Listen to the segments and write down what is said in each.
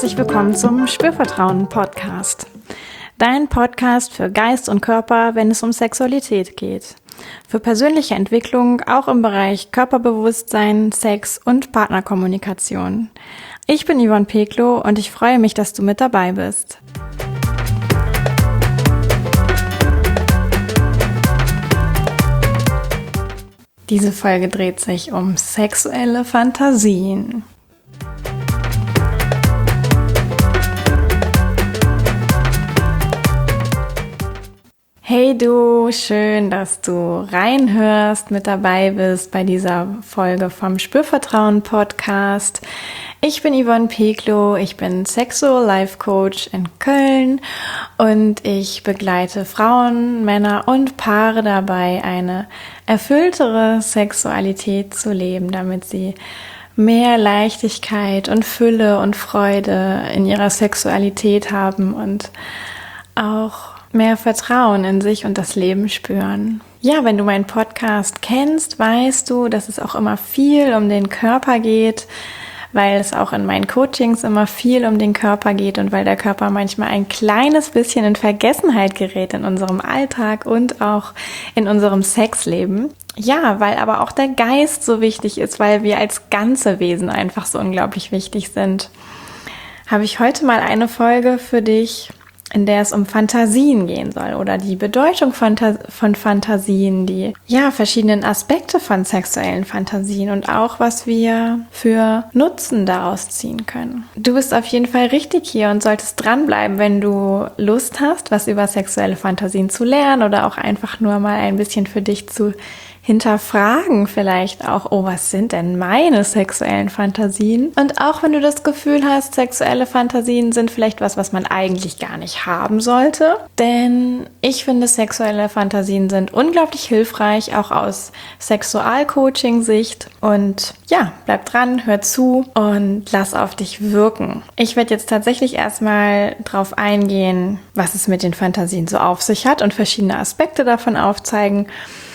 Herzlich willkommen zum Spürvertrauen-Podcast. Dein Podcast für Geist und Körper, wenn es um Sexualität geht. Für persönliche Entwicklung auch im Bereich Körperbewusstsein, Sex und Partnerkommunikation. Ich bin Yvonne Peklo und ich freue mich, dass du mit dabei bist. Diese Folge dreht sich um sexuelle Fantasien. Hey du, schön, dass du reinhörst, mit dabei bist bei dieser Folge vom Spürvertrauen Podcast. Ich bin Yvonne Peklo, ich bin Sexual Life Coach in Köln und ich begleite Frauen, Männer und Paare dabei, eine erfülltere Sexualität zu leben, damit sie mehr Leichtigkeit und Fülle und Freude in ihrer Sexualität haben und auch mehr Vertrauen in sich und das Leben spüren. Ja, wenn du meinen Podcast kennst, weißt du, dass es auch immer viel um den Körper geht, weil es auch in meinen Coachings immer viel um den Körper geht und weil der Körper manchmal ein kleines bisschen in Vergessenheit gerät in unserem Alltag und auch in unserem Sexleben. Ja, weil aber auch der Geist so wichtig ist, weil wir als ganze Wesen einfach so unglaublich wichtig sind. Habe ich heute mal eine Folge für dich, in der es um Fantasien gehen soll oder die Bedeutung von Fantasien, die verschiedenen Aspekte von sexuellen Fantasien und auch, was wir für Nutzen daraus ziehen können. Du bist auf jeden Fall richtig hier und solltest dranbleiben, wenn du Lust hast, was über sexuelle Fantasien zu lernen oder auch einfach nur mal ein bisschen für dich zu hinterfragen vielleicht auch, was sind denn meine sexuellen Fantasien? Und auch wenn du das Gefühl hast, sexuelle Fantasien sind vielleicht was man eigentlich gar nicht haben sollte. Denn ich finde, sexuelle Fantasien sind unglaublich hilfreich, auch aus Sexualcoaching-Sicht. Und ja, bleib dran, hör zu und lass auf dich wirken. Ich werde jetzt tatsächlich erstmal drauf eingehen, was es mit den Fantasien so auf sich hat und verschiedene Aspekte davon aufzeigen,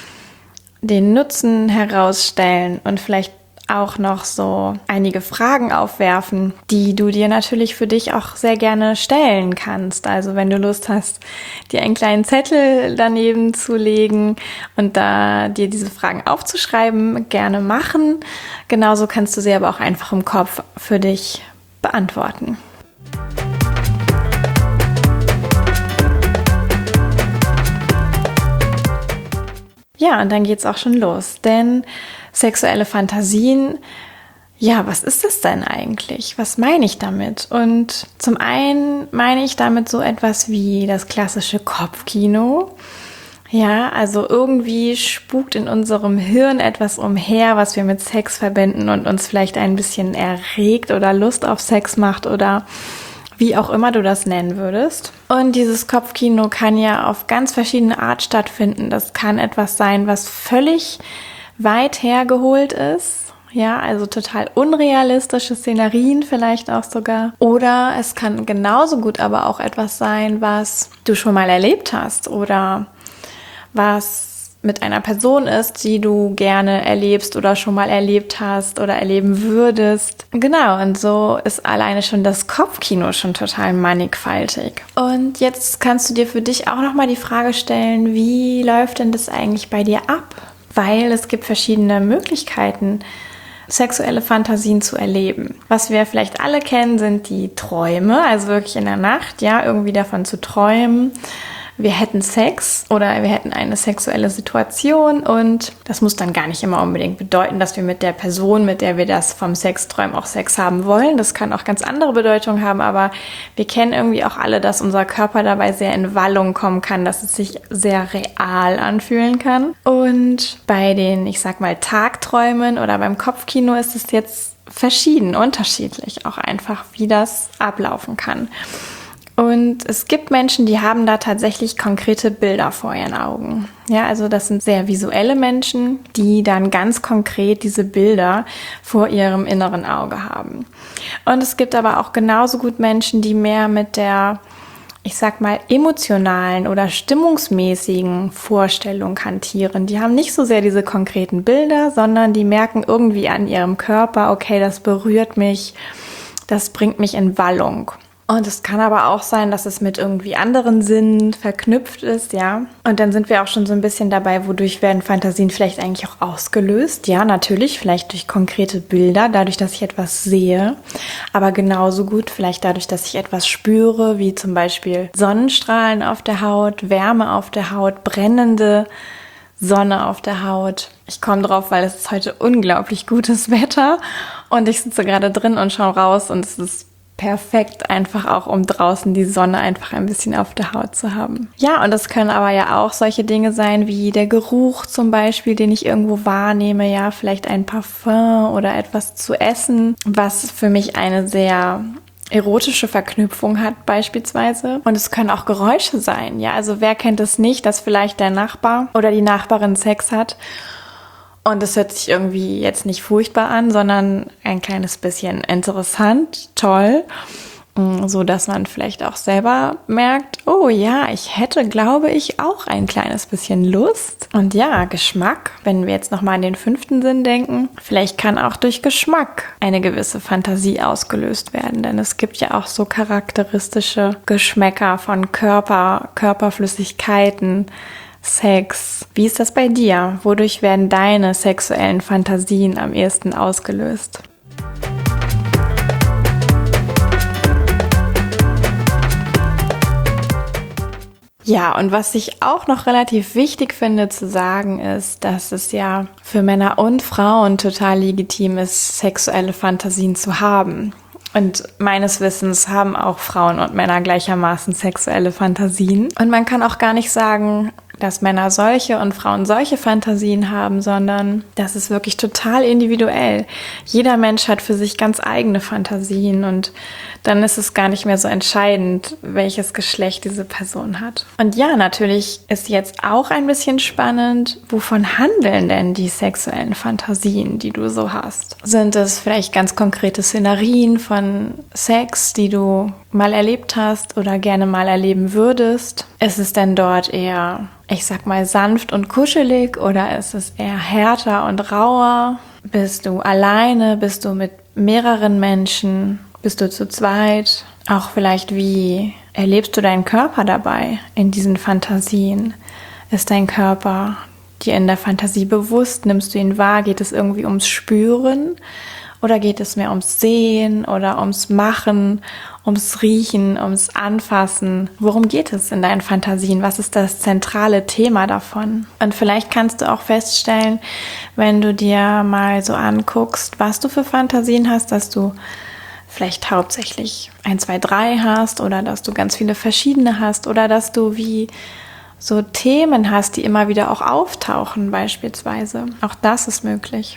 den Nutzen herausstellen und vielleicht auch noch so einige Fragen aufwerfen, die du dir natürlich für dich auch sehr gerne stellen kannst. Also wenn du Lust hast, dir einen kleinen Zettel daneben zu legen und da dir diese Fragen aufzuschreiben, gerne machen. Genauso kannst du sie aber auch einfach im Kopf für dich beantworten. Ja, und dann geht's auch schon los, denn sexuelle Fantasien, was ist das denn eigentlich? Was meine ich damit? Und zum einen meine ich damit so etwas wie das klassische Kopfkino. Ja, also irgendwie spukt in unserem Hirn etwas umher, was wir mit Sex verbinden und uns vielleicht ein bisschen erregt oder Lust auf Sex macht oder wie auch immer du das nennen würdest. Und dieses Kopfkino kann ja auf ganz verschiedene Art stattfinden. Das kann etwas sein, was völlig weit hergeholt ist. Ja, also total unrealistische Szenerien vielleicht auch sogar. Oder es kann genauso gut aber auch etwas sein, was du schon mal erlebt hast oder was mit einer Person ist, die du gerne erlebst oder schon mal erlebt hast oder erleben würdest. Genau, und so ist alleine schon das Kopfkino schon total mannigfaltig. Und jetzt kannst du dir für dich auch nochmal die Frage stellen, wie läuft denn das eigentlich bei dir ab? Weil es gibt verschiedene Möglichkeiten, sexuelle Fantasien zu erleben. Was wir vielleicht alle kennen, sind die Träume, also wirklich in der Nacht, irgendwie davon zu träumen, wir hätten Sex oder wir hätten eine sexuelle Situation und das muss dann gar nicht immer unbedingt bedeuten, dass wir mit der Person, mit der wir das vom Sexträumen auch Sex haben wollen. Das kann auch ganz andere Bedeutung haben, aber wir kennen irgendwie auch alle, dass unser Körper dabei sehr in Wallung kommen kann, dass es sich sehr real anfühlen kann. Und bei den, ich sag mal, Tagträumen oder beim Kopfkino ist es jetzt verschieden, unterschiedlich auch einfach, wie das ablaufen kann. Und es gibt Menschen, die haben da tatsächlich konkrete Bilder vor ihren Augen. Ja, also das sind sehr visuelle Menschen, die dann ganz konkret diese Bilder vor ihrem inneren Auge haben. Und es gibt aber auch genauso gut Menschen, die mehr mit der, ich sag mal, emotionalen oder stimmungsmäßigen Vorstellung hantieren. Die haben nicht so sehr diese konkreten Bilder, sondern die merken irgendwie an ihrem Körper, okay, das berührt mich, das bringt mich in Wallung. Und es kann aber auch sein, dass es mit irgendwie anderen Sinnen verknüpft ist, ja. Und dann sind wir auch schon so ein bisschen dabei, wodurch werden Fantasien vielleicht eigentlich auch ausgelöst. Ja, natürlich, vielleicht durch konkrete Bilder, dadurch, dass ich etwas sehe. Aber genauso gut vielleicht dadurch, dass ich etwas spüre, wie zum Beispiel Sonnenstrahlen auf der Haut, Wärme auf der Haut, brennende Sonne auf der Haut. Ich komme drauf, weil es ist heute unglaublich gutes Wetter und ich sitze gerade drin und schaue raus und es ist perfekt, einfach auch um draußen die Sonne einfach ein bisschen auf der Haut zu haben. Ja, und das können aber ja auch solche Dinge sein wie der Geruch zum Beispiel, den ich irgendwo wahrnehme, ja, vielleicht ein Parfum oder etwas zu essen, was für mich eine sehr erotische Verknüpfung hat beispielsweise. Und es können auch Geräusche sein, ja, also wer kennt es nicht, dass vielleicht der Nachbar oder die Nachbarin Sex hat und es hört sich irgendwie jetzt nicht furchtbar an, sondern ein kleines bisschen interessant, toll, so dass man vielleicht auch selber merkt, oh ja, ich hätte, glaube ich, auch ein kleines bisschen Lust. Und ja, Geschmack, wenn wir jetzt nochmal an den 5. Sinn denken, vielleicht kann auch durch Geschmack eine gewisse Fantasie ausgelöst werden, denn es gibt ja auch so charakteristische Geschmäcker von Körperflüssigkeiten, Sex. Wie ist das bei dir? Wodurch werden deine sexuellen Fantasien am ehesten ausgelöst? Ja, und was ich auch noch relativ wichtig finde zu sagen ist, dass es ja für Männer und Frauen total legitim ist, sexuelle Fantasien zu haben. Und meines Wissens haben auch Frauen und Männer gleichermaßen sexuelle Fantasien. Und man kann auch gar nicht sagen, dass Männer solche und Frauen solche Fantasien haben, sondern das ist wirklich total individuell. Jeder Mensch hat für sich ganz eigene Fantasien und dann ist es gar nicht mehr so entscheidend, welches Geschlecht diese Person hat. Und ja, natürlich ist jetzt auch ein bisschen spannend, wovon handeln denn die sexuellen Fantasien, die du so hast? Sind es vielleicht ganz konkrete Szenarien von Sex, die du mal erlebt hast oder gerne mal erleben würdest? Ist es denn dort eher, ich sag mal, sanft und kuschelig oder ist es eher härter und rauer? Bist du alleine? Bist du mit mehreren Menschen? Bist du zu zweit? Auch vielleicht, wie erlebst du deinen Körper dabei in diesen Fantasien? Ist dein Körper dir in der Fantasie bewusst? Nimmst du ihn wahr? Geht es irgendwie ums Spüren? Oder geht es mehr ums Sehen oder ums Machen, ums Riechen, ums Anfassen? Worum geht es in deinen Fantasien? Was ist das zentrale Thema davon? Und vielleicht kannst du auch feststellen, wenn du dir mal so anguckst, was du für Fantasien hast, dass du vielleicht hauptsächlich 1, 2, 3 hast oder dass du ganz viele verschiedene hast oder dass du wie so Themen hast, die immer wieder auch auftauchen beispielsweise. Auch das ist möglich.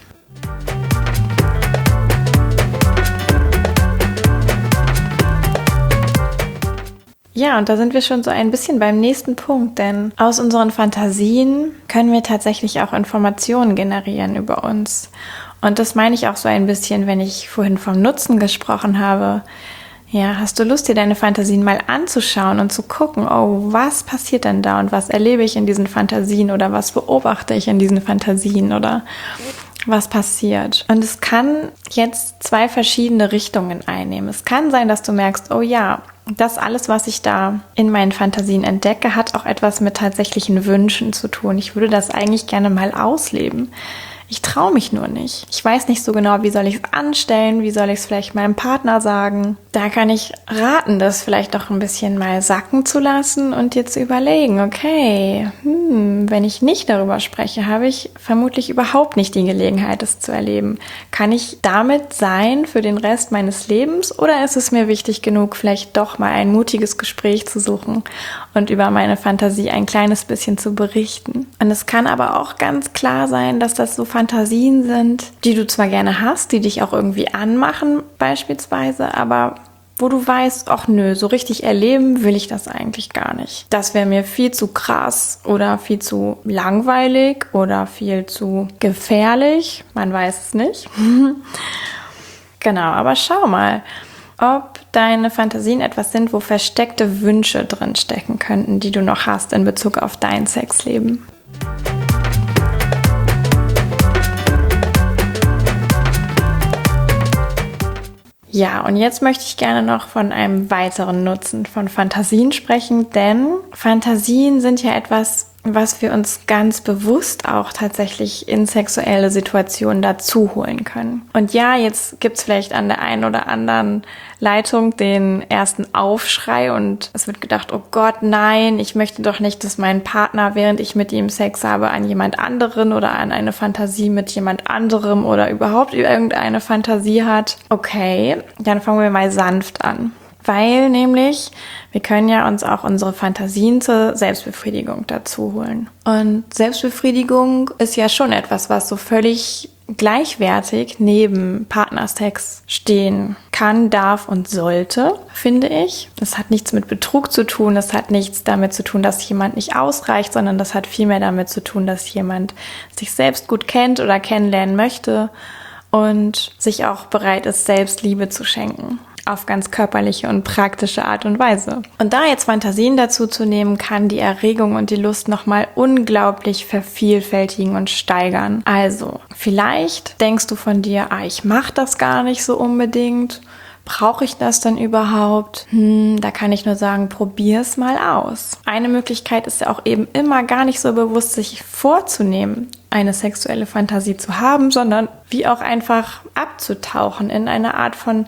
Ja, und da sind wir schon so ein bisschen beim nächsten Punkt, denn aus unseren Fantasien können wir tatsächlich auch Informationen generieren über uns. Und das meine ich auch so ein bisschen, wenn ich vorhin vom Nutzen gesprochen habe. Ja, hast du Lust, dir deine Fantasien mal anzuschauen und zu gucken, oh, was passiert denn da und was erlebe ich in diesen Fantasien oder was beobachte ich in diesen Fantasien oder was passiert? Und es kann jetzt 2 verschiedene Richtungen einnehmen. Es kann sein, dass du merkst, oh ja, das alles, was ich da in meinen Fantasien entdecke, hat auch etwas mit tatsächlichen Wünschen zu tun. Ich würde das eigentlich gerne mal ausleben. Ich traue mich nur nicht. Ich weiß nicht so genau, wie soll ich es anstellen, wie soll ich es vielleicht meinem Partner sagen. Da kann ich raten, das vielleicht auch ein bisschen mal sacken zu lassen und dir zu überlegen, okay, wenn ich nicht darüber spreche, habe ich vermutlich überhaupt nicht die Gelegenheit, es zu erleben. Kann ich damit sein für den Rest meines Lebens oder ist es mir wichtig genug, vielleicht doch mal ein mutiges Gespräch zu suchen und über meine Fantasie ein kleines bisschen zu berichten? Und es kann aber auch ganz klar sein, dass das so Fantasien sind, die du zwar gerne hast, die dich auch irgendwie anmachen beispielsweise, aber wo du weißt, ach nö, so richtig erleben will ich das eigentlich gar nicht. Das wäre mir viel zu krass oder viel zu langweilig oder viel zu gefährlich. Man weiß es nicht. Genau, aber schau mal, ob deine Fantasien etwas sind, wo versteckte Wünsche drin stecken könnten, die du noch hast in Bezug auf dein Sexleben. Ja, und jetzt möchte ich gerne noch von einem weiteren Nutzen von Fantasien sprechen, denn Fantasien sind ja etwas, was wir uns ganz bewusst auch tatsächlich in sexuelle Situationen dazu holen können. Und ja, jetzt gibt's vielleicht an der einen oder anderen Leitung den ersten Aufschrei und es wird gedacht, oh Gott, nein, ich möchte doch nicht, dass mein Partner, während ich mit ihm Sex habe, an jemand anderen oder an eine Fantasie mit jemand anderem oder überhaupt irgendeine Fantasie hat. Okay, dann fangen wir mal sanft an. Weil nämlich, wir können ja uns auch unsere Fantasien zur Selbstbefriedigung dazu holen. Und Selbstbefriedigung ist ja schon etwas, was so völlig gleichwertig neben Partnersex stehen kann, darf und sollte, finde ich. Das hat nichts mit Betrug zu tun, das hat nichts damit zu tun, dass jemand nicht ausreicht, sondern das hat vielmehr damit zu tun, dass jemand sich selbst gut kennt oder kennenlernen möchte und sich auch bereit ist, selbst Liebe zu schenken. Auf ganz körperliche und praktische Art und Weise. Und da jetzt Fantasien dazu zu nehmen, kann die Erregung und die Lust nochmal unglaublich vervielfältigen und steigern. Also, vielleicht denkst du von dir, ich mache das gar nicht so unbedingt. Brauche ich das denn überhaupt? Da kann ich nur sagen, probier's mal aus. Eine Möglichkeit ist ja auch eben immer gar nicht so bewusst, sich vorzunehmen, eine sexuelle Fantasie zu haben, sondern wie auch einfach abzutauchen in eine Art von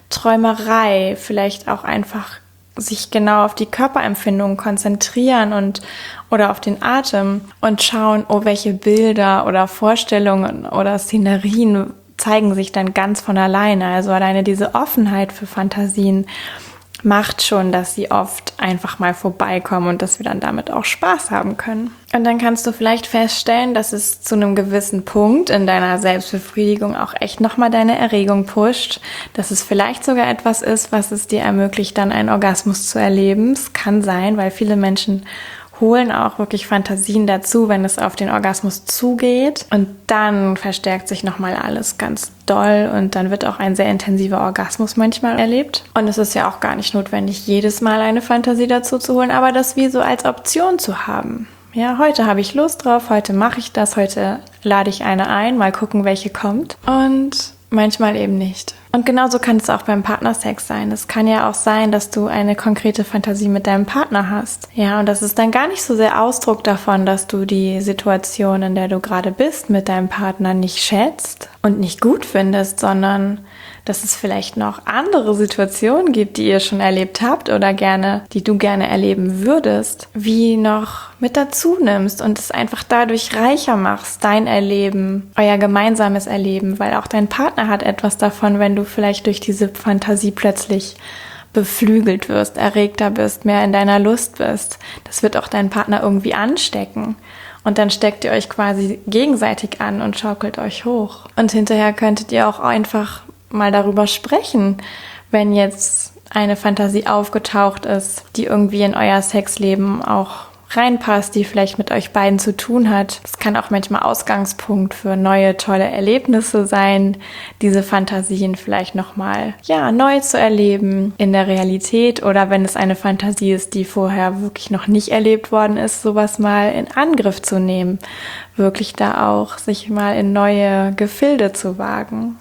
Träumerei, vielleicht auch einfach sich genau auf die Körperempfindungen konzentrieren oder auf den Atem und schauen, welche Bilder oder Vorstellungen oder Szenerien zeigen sich dann ganz von alleine. Also alleine diese Offenheit für Fantasien macht schon, dass sie oft einfach mal vorbeikommen und dass wir dann damit auch Spaß haben können. Und dann kannst du vielleicht feststellen, dass es zu einem gewissen Punkt in deiner Selbstbefriedigung auch echt nochmal deine Erregung pusht, dass es vielleicht sogar etwas ist, was es dir ermöglicht, dann einen Orgasmus zu erleben. Es kann sein, weil viele Menschen holen auch wirklich Fantasien dazu, wenn es auf den Orgasmus zugeht. Und dann verstärkt sich nochmal alles ganz doll und dann wird auch ein sehr intensiver Orgasmus manchmal erlebt. Und es ist ja auch gar nicht notwendig, jedes Mal eine Fantasie dazu zu holen, aber das wie so als Option zu haben. Ja, heute habe ich Lust drauf, heute mache ich das, heute lade ich eine ein, mal gucken, welche kommt. Und manchmal eben nicht. Und genauso kann es auch beim Partnersex sein. Es kann ja auch sein, dass du eine konkrete Fantasie mit deinem Partner hast. Ja, und das ist dann gar nicht so sehr Ausdruck davon, dass du die Situation, in der du gerade bist, mit deinem Partner nicht schätzt und nicht gut findest, sondern dass es vielleicht noch andere Situationen gibt, die ihr schon erlebt habt oder die du gerne erleben würdest, wie noch mit dazu nimmst und es einfach dadurch reicher machst, dein Erleben, euer gemeinsames Erleben, weil auch dein Partner hat etwas davon, wenn du vielleicht durch diese Fantasie plötzlich beflügelt wirst, erregter bist, mehr in deiner Lust bist. Das wird auch deinen Partner irgendwie anstecken. Und dann steckt ihr euch quasi gegenseitig an und schaukelt euch hoch. Und hinterher könntet ihr auch einfach mal darüber sprechen, wenn jetzt eine Fantasie aufgetaucht ist, die irgendwie in euer Sexleben auch reinpasst, die vielleicht mit euch beiden zu tun hat. Das kann auch manchmal Ausgangspunkt für neue, tolle Erlebnisse sein, diese Fantasien vielleicht nochmal, neu zu erleben in der Realität oder wenn es eine Fantasie ist, die vorher wirklich noch nicht erlebt worden ist, sowas mal in Angriff zu nehmen, wirklich da auch sich mal in neue Gefilde zu wagen.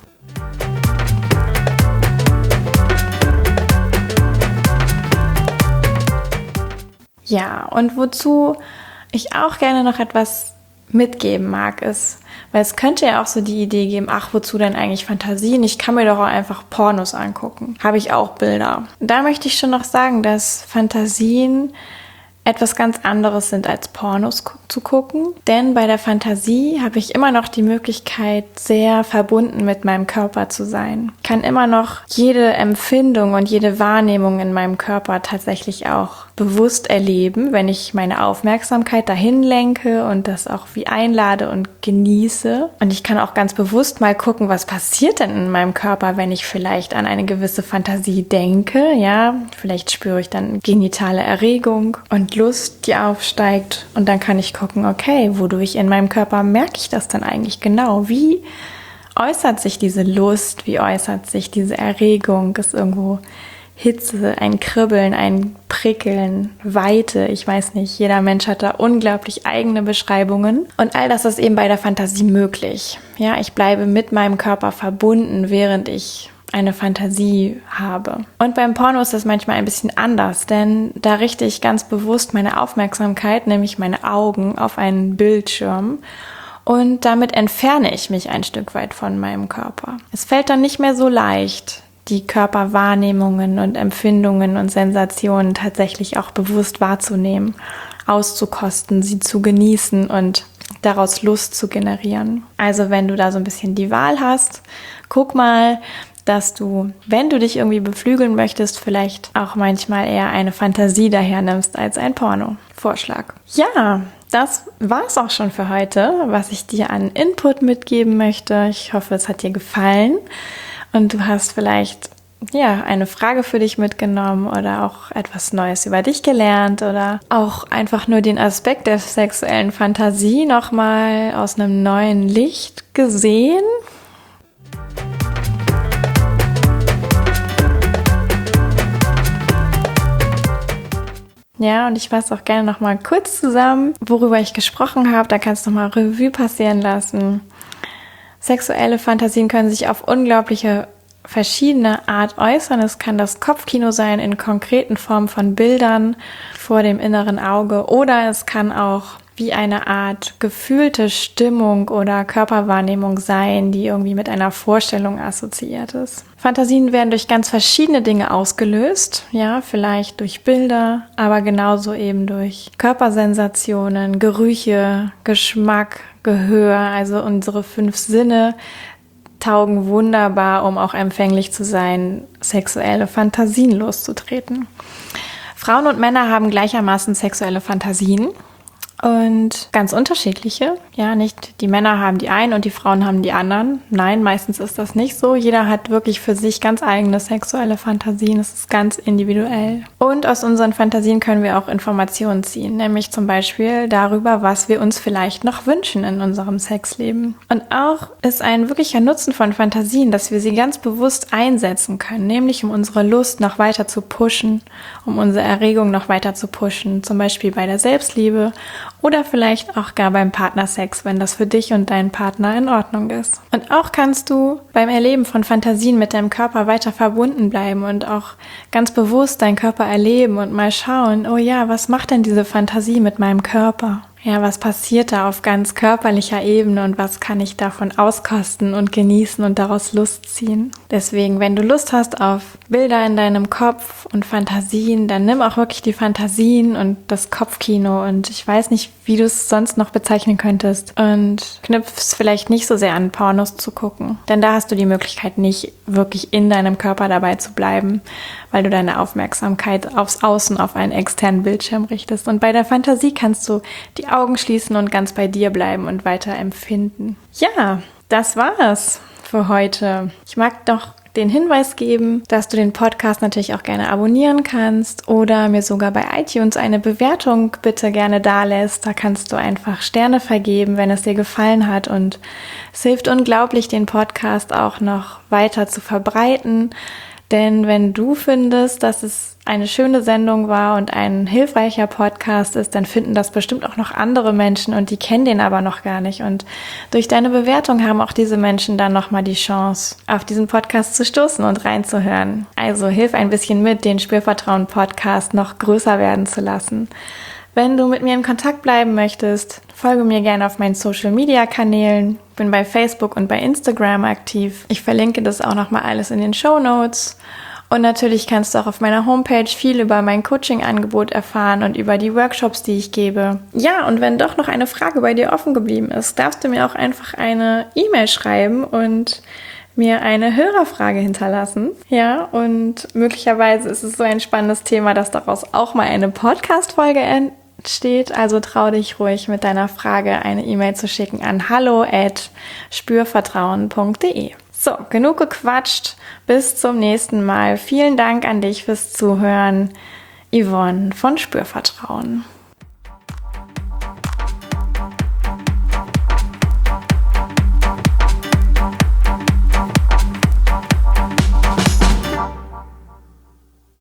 Ja, und wozu ich auch gerne noch etwas mitgeben mag, ist, weil es könnte ja auch so die Idee geben, wozu denn eigentlich Fantasien? Ich kann mir doch auch einfach Pornos angucken. Habe ich auch Bilder. Da möchte ich schon noch sagen, dass Fantasien etwas ganz anderes sind als Pornos zu gucken. Denn bei der Fantasie habe ich immer noch die Möglichkeit, sehr verbunden mit meinem Körper zu sein. Ich kann immer noch jede Empfindung und jede Wahrnehmung in meinem Körper tatsächlich auch bewusst erleben, wenn ich meine Aufmerksamkeit dahin lenke und das auch wie einlade und genieße. Und ich kann auch ganz bewusst mal gucken, was passiert denn in meinem Körper, wenn ich vielleicht an eine gewisse Fantasie denke. Ja, vielleicht spüre ich dann genitale Erregung und Lust, die aufsteigt. Und dann kann ich gucken, okay, wodurch in meinem Körper merke ich das dann eigentlich genau? Wie äußert sich diese Lust? Wie äußert sich diese Erregung? Ist irgendwo Hitze, ein Kribbeln, ein Prickeln, Weite, ich weiß nicht, jeder Mensch hat da unglaublich eigene Beschreibungen und all das ist eben bei der Fantasie möglich. Ja, ich bleibe mit meinem Körper verbunden, während ich eine Fantasie habe. Und beim Porno ist das manchmal ein bisschen anders, denn da richte ich ganz bewusst meine Aufmerksamkeit, nämlich meine Augen, auf einen Bildschirm und damit entferne ich mich ein Stück weit von meinem Körper. Es fällt dann nicht mehr so leicht, die Körperwahrnehmungen und Empfindungen und Sensationen tatsächlich auch bewusst wahrzunehmen, auszukosten, sie zu genießen und daraus Lust zu generieren. Also wenn du da so ein bisschen die Wahl hast, guck mal, dass du, wenn du dich irgendwie beflügeln möchtest, vielleicht auch manchmal eher eine Fantasie daher nimmst als ein Porno-Vorschlag. Ja, das war's auch schon für heute, was ich dir an Input mitgeben möchte. Ich hoffe, es hat dir gefallen und du hast vielleicht eine Frage für dich mitgenommen oder auch etwas Neues über dich gelernt oder auch einfach nur den Aspekt der sexuellen Fantasie nochmal aus einem neuen Licht gesehen. Ja, und ich fasse auch gerne nochmal kurz zusammen, worüber ich gesprochen habe. Da kannst du nochmal Revue passieren lassen. Sexuelle Fantasien können sich auf unglaubliche verschiedene Art äußern. Es kann das Kopfkino sein in konkreten Formen von Bildern vor dem inneren Auge oder es kann auch wie eine Art gefühlte Stimmung oder Körperwahrnehmung sein, die irgendwie mit einer Vorstellung assoziiert ist. Fantasien werden durch ganz verschiedene Dinge ausgelöst, ja, vielleicht durch Bilder, aber genauso eben durch Körpersensationen, Gerüche, Geschmack, Gehör, also unsere 5 Sinne taugen wunderbar, um auch empfänglich zu sein, sexuelle Fantasien loszutreten. Frauen und Männer haben gleichermaßen sexuelle Fantasien und ganz unterschiedliche. Ja, nicht die Männer haben die einen und die Frauen haben die anderen. Nein, meistens ist das nicht so. Jeder hat wirklich für sich ganz eigene sexuelle Fantasien. Es ist ganz individuell. Und aus unseren Fantasien können wir auch Informationen ziehen, nämlich zum Beispiel darüber, was wir uns vielleicht noch wünschen in unserem Sexleben. Und auch ist ein wirklicher Nutzen von Fantasien, dass wir sie ganz bewusst einsetzen können, nämlich um unsere Lust noch weiter zu pushen, um unsere Erregung noch weiter zu pushen, zum Beispiel bei der Selbstliebe oder vielleicht auch gar beim Partnersex, wenn das für dich und deinen Partner in Ordnung ist. Und auch kannst du beim Erleben von Fantasien mit deinem Körper weiter verbunden bleiben und auch ganz bewusst deinen Körper erleben und mal schauen, oh ja, was macht denn diese Fantasie mit meinem Körper? Ja, was passiert da auf ganz körperlicher Ebene und was kann ich davon auskosten und genießen und daraus Lust ziehen? Deswegen, wenn du Lust hast auf Bilder in deinem Kopf und Fantasien, dann nimm auch wirklich die Fantasien und das Kopfkino und ich weiß nicht, wie du es sonst noch bezeichnen könntest und knüpfst vielleicht nicht so sehr an Pornos zu gucken, denn da hast du die Möglichkeit nicht wirklich in deinem Körper dabei zu bleiben, weil du deine Aufmerksamkeit aufs Außen, auf einen externen Bildschirm richtest. Und bei der Fantasie kannst du die Augen schließen und ganz bei dir bleiben und weiter empfinden. Ja, das war's für heute. Ich mag doch den Hinweis geben, dass du den Podcast natürlich auch gerne abonnieren kannst oder mir sogar bei iTunes eine Bewertung bitte gerne dalässt. Da kannst du einfach Sterne vergeben, wenn es dir gefallen hat und es hilft unglaublich, den Podcast auch noch weiter zu verbreiten. Denn wenn du findest, dass es eine schöne Sendung war und ein hilfreicher Podcast ist, dann finden das bestimmt auch noch andere Menschen und die kennen den aber noch gar nicht. Und durch deine Bewertung haben auch diese Menschen dann nochmal die Chance, auf diesen Podcast zu stoßen und reinzuhören. Also hilf ein bisschen mit, den Spürvertrauen-Podcast noch größer werden zu lassen. Wenn du mit mir in Kontakt bleiben möchtest, folge mir gerne auf meinen Social-Media-Kanälen. Ich bin bei Facebook und bei Instagram aktiv. Ich verlinke das auch nochmal alles in den Shownotes. Und natürlich kannst du auch auf meiner Homepage viel über mein Coaching-Angebot erfahren und über die Workshops, die ich gebe. Ja, und wenn doch noch eine Frage bei dir offen geblieben ist, darfst du mir auch einfach eine E-Mail schreiben und mir eine Hörerfrage hinterlassen. Ja, und möglicherweise ist es so ein spannendes Thema, dass daraus auch mal eine Podcast-Folge entsteht. Also trau dich ruhig mit deiner Frage eine E-Mail zu schicken an hallo@spürvertrauen.de. So, genug gequatscht. Bis zum nächsten Mal. Vielen Dank an dich fürs Zuhören. Yvonne von Spürvertrauen.